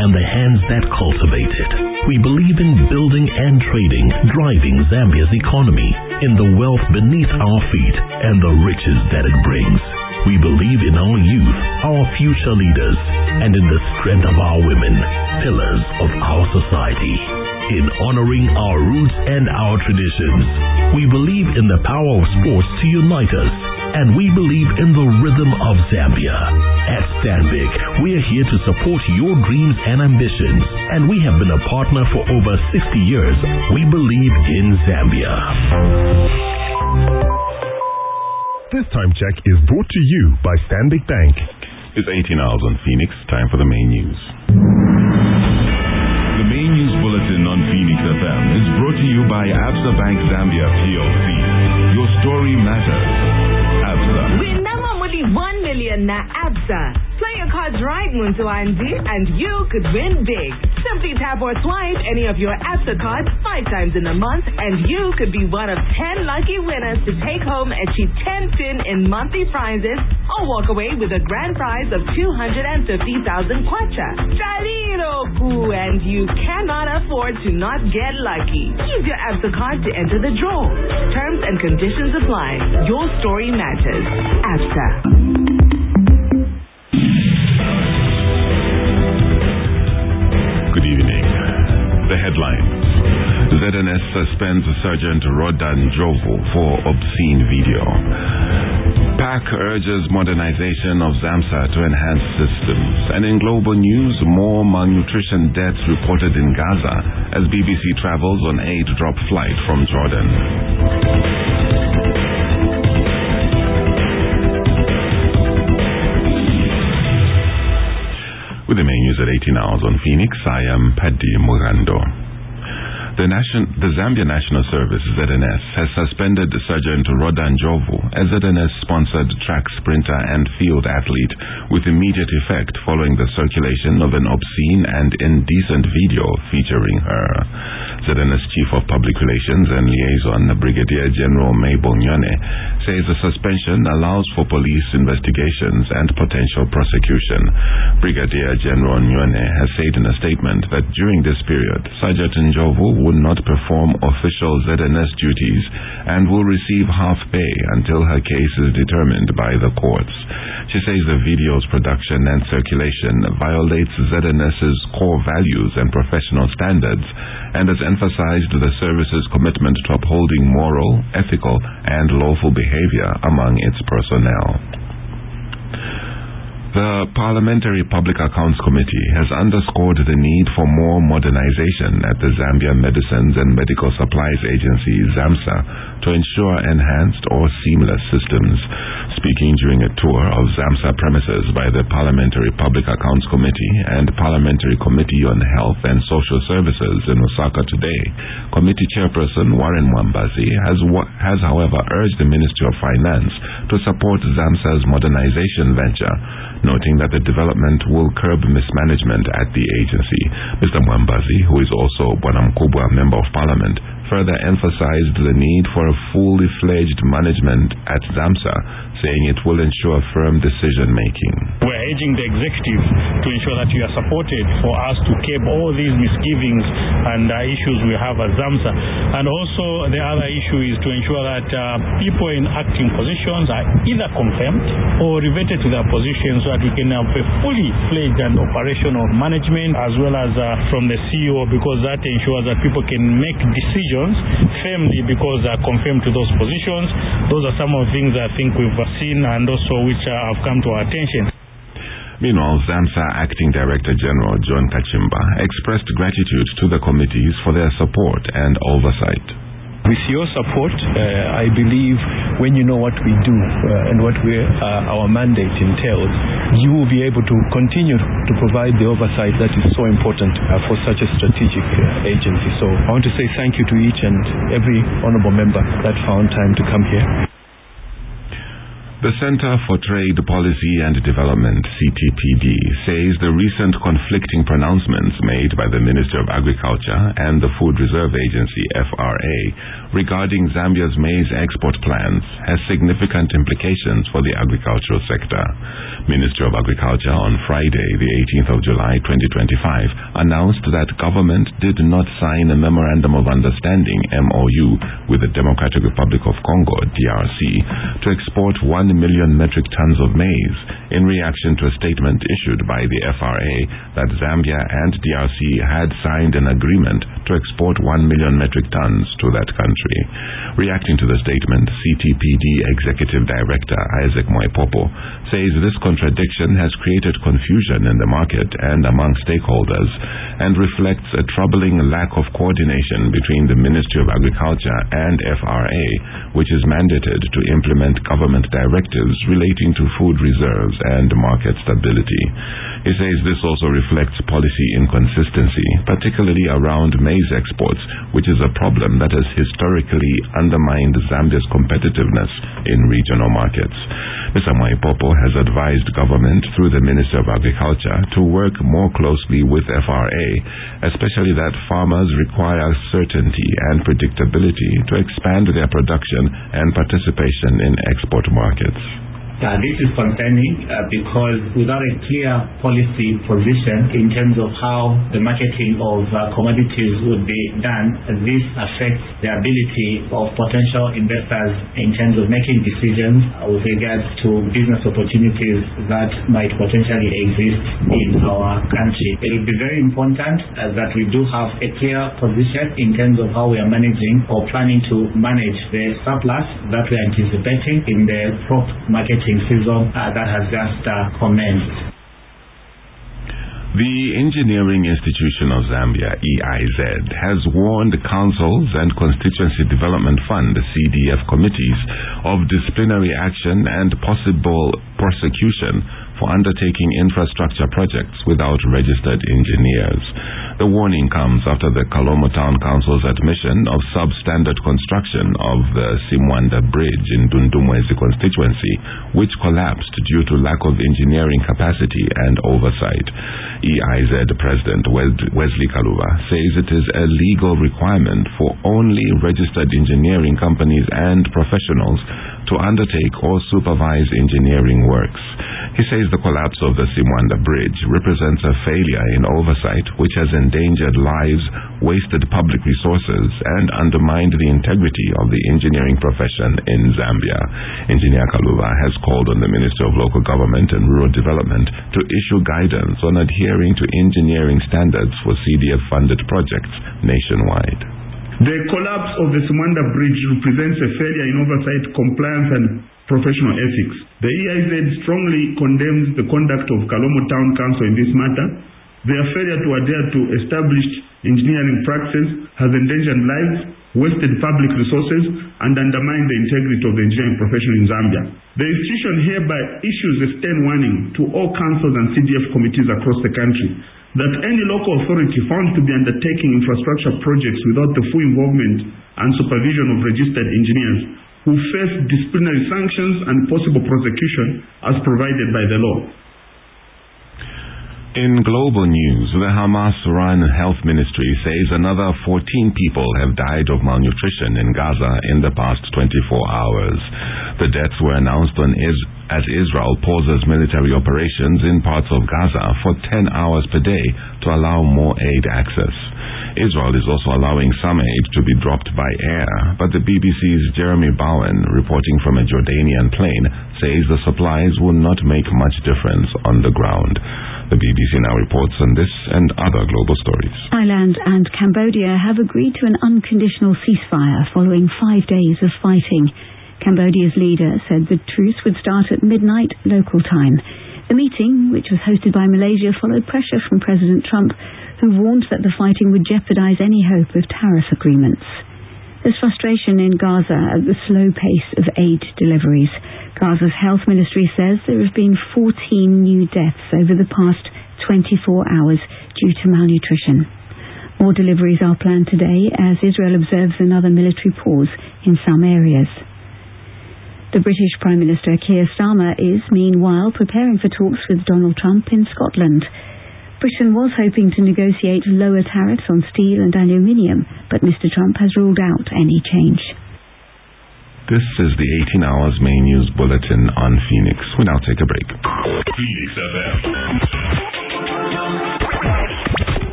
and the hands that cultivate it. We believe in building and trading, driving Zambia's economy, in the wealth beneath our feet, and the riches that it brings. We believe in our youth, our future leaders, and in the strength of our women, pillars of our society. In honoring our roots and our traditions, we believe in the power of sports to unite us, and we believe in the rhythm of Zambia. At Stanbic, we are here to support your dreams and ambitions, and we have been a partner for over 60 years. We believe in Zambia. This time check is brought to you by Stanbic Bank. It's 18 hours on Phoenix. Time for the main news. The main news bulletin on Phoenix FM is brought to you by Absa Bank Zambia PLC. Your story matters. Absa. We never only 1 million na Absa. Play your cards right, Muntu Andy, and you could win big. Simply tap or swipe any of your Absa cards 5 times in a month, and you could be one of 10 lucky winners to take home a cheap 10 tin in monthly prizes, or walk away with a grand prize of 250,000 kwacha. Chaliroku, and you cannot afford to not get lucky. Use your Absa card to enter the draw. Terms and conditions apply. Your story matters. Absa. Good evening. The headlines. ZNS suspends Sergeant Rodan Jovo for obscene video. PAC urges modernization of ZAMSA to enhance systems. And in global news, more malnutrition deaths reported in Gaza as BBC travels on aid-drop flight from Jordan. With the main news at 18 hours on Phoenix, I am Paddy Mugando. The Zambia National Service, ZNS, has suspended Sergeant Rodan Jovo, a ZNS-sponsored track sprinter and field athlete, with immediate effect following the circulation of an obscene and indecent video featuring her. ZNS Chief of Public Relations and Liaison, Brigadier General Mabel Nyone, says the suspension allows for police investigations and potential prosecution. Brigadier General Nyone has said in a statement that during this period, Sergeant Njovu would not perform official ZNS duties and will receive half pay until her case is determined by the courts. She says the video's production and circulation violates ZNS's core values and professional standards and has emphasized the service's commitment to upholding moral, ethical, and lawful behavior among its personnel. The Parliamentary Public Accounts Committee has underscored the need for more modernization at the Zambia Medicines and Medical Supplies Agency, ZAMSA, to ensure enhanced or seamless systems. Speaking during a tour of ZAMSA premises by the Parliamentary Public Accounts Committee and Parliamentary Committee on Health and Social Services in Osaka today, Committee Chairperson Warren Mwambazi has however urged the Ministry of Finance to support ZAMSA's modernization venture, noting that the development will curb mismanagement at the agency. Mr. Mwambazi, who is also Bwanamkubwa Member of Parliament, further emphasized the need for a fully fledged management at ZAMSA, saying it will ensure firm decision-making. We're urging the executive to ensure that you are supported for us to curb all these misgivings and issues we have at ZAMSA. And also the other issue is to ensure that people in acting positions are either confirmed or reverted to their positions so that we can have a fully fledged and operational management as well as from the CEO, because that ensures that people can make decisions firmly because they are confirmed to those positions. Those are some of the things I think we've seen and also which have come to our attention. Meanwhile, ZAMSA Acting Director General John Kachimba expressed gratitude to the committees for their support and oversight. With your support, I believe when you know what we do and what our mandate entails, you will be able to continue to provide the oversight that is so important for such a strategic agency. So I want to say thank you to each and every honorable member that found time to come here. The Center for Trade Policy and Development, CTPD, says the recent conflicting pronouncements made by the Ministry of Agriculture and the Food Reserve Agency, FRA, regarding Zambia's maize export plans has significant implications for the agricultural sector. Ministry of Agriculture on Friday, the 18th of July 2025, announced that government did not sign a Memorandum of Understanding, MOU, with the Democratic Republic of Congo, DRC, to export 1 million metric tons of maize in reaction to a statement issued by the FRA that Zambia and DRC had signed an agreement to export 1 million metric tons to that country. Reacting to the statement, CTPD Executive Director Isaac Moipopo says this contradiction has created confusion in the market and among stakeholders and reflects a troubling lack of coordination between the Ministry of Agriculture and FRA, which is mandated to implement government directives relating to food reserves and market stability. He says this also reflects policy inconsistency, particularly around maize exports, which is a problem that has historically undermined Zambia's competitiveness in regional markets. Mr. Moipopo has advised government through the Ministry of Agriculture to work more closely with FRA, especially that farmers require certainty and predictability to expand their production and participation in export markets. This is concerning because without a clear policy position in terms of how the marketing of commodities would be done, this affects the ability of potential investors in terms of making decisions with regards to business opportunities that might potentially exist in our country. It will be very important that we do have a clear position in terms of how we are managing or planning to manage the surplus that we are anticipating in the crop marketing season that has just commenced. The Engineering Institution of Zambia, EIZ, has warned councils and Constituency Development Fund, CDF committees, of disciplinary action and possible prosecution for undertaking infrastructure projects without registered engineers. The warning comes after the Kalomo Town Council's admission of substandard construction of the Simwanda Bridge in Dundumwezi constituency, which collapsed due to lack of engineering capacity and oversight. EIZ President Wesley Kaluva says it is a legal requirement for only registered engineering companies and professionals to undertake or supervise engineering works. He says the collapse of the Simwanda Bridge represents a failure in oversight which has endangered lives, wasted public resources, and undermined the integrity of the engineering profession in Zambia. Engineer Kaluva has called on the Ministry of Local Government and Rural Development to issue guidance on adhering to engineering standards for CDF-funded projects nationwide. The collapse of the Simwanda Bridge represents a failure in oversight, compliance, and professional ethics. The EIZ strongly condemns the conduct of Kalomo Town Council in this matter. Their failure to adhere to established engineering practices has endangered lives, wasted public resources, and undermined the integrity of the engineering profession in Zambia. The institution hereby issues a stern warning to all councils and CDF committees across the country that any local authority found to be undertaking infrastructure projects without the full involvement and supervision of registered engineers will face disciplinary sanctions and possible prosecution as provided by the law. In global news, the Hamas-run health ministry says another 14 people have died of malnutrition in Gaza in the past 24 hours. The deaths were announced as Israel pauses military operations in parts of Gaza for 10 hours per day to allow more aid access. Israel is also allowing some aid to be dropped by air, but the BBC's Jeremy Bowen, reporting from a Jordanian plane, says the supplies will not make much difference on the ground. The BBC now reports on this and other global stories. Thailand and Cambodia have agreed to an unconditional ceasefire following 5 days of fighting. Cambodia's leader said the truce would start at midnight local time. The meeting, which was hosted by Malaysia, followed pressure from President Trump, who warned that the fighting would jeopardize any hope of tariff agreements. There's frustration in Gaza at the slow pace of aid deliveries. Gaza's health ministry says there have been 14 new deaths over the past 24 hours due to malnutrition. More deliveries are planned today as Israel observes another military pause in some areas. The British Prime Minister Keir Starmer is, meanwhile, preparing for talks with Donald Trump in Scotland. Britain was hoping to negotiate lower tariffs on steel and aluminium, but Mr. Trump has ruled out any change. This is the 18 Hours Main News Bulletin on Phoenix. We now take a break. Phoenix FM.